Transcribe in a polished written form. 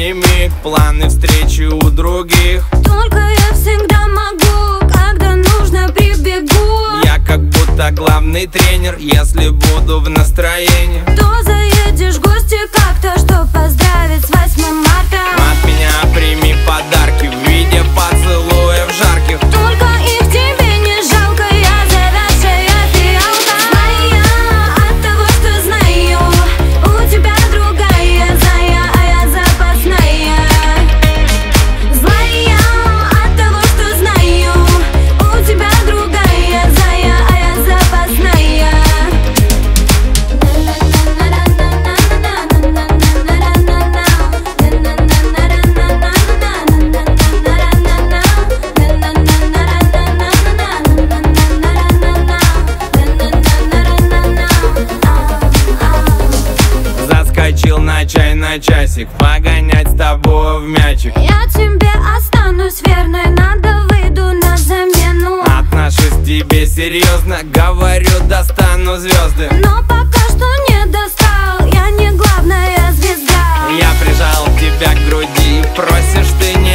последний миг, планы встречи у других. Только я всегда могу, когда нужно прибегу. Я как будто главный тренер, если буду в настроении. То заедешь в гости как-то, чтоб поздравить с 8 марта. От меня прими подарки в виде поцелуев жарких. Только их тебе не жалко, я завязшая фиалка. Злая от того, что знаю, у тебя другая зая, а я запасная. Злая от того, что знаю, у тебя другая зая, а я запасная. Заскочил на чай на часик, погонять с тобой в мячик. Я тебе останусь верной, надо выйду на замену. Отношусь к тебе серьезно, говорю, достану звезды. Но пока что не достал, я не главная звезда. Я прижал тебя к груди, просишь ты не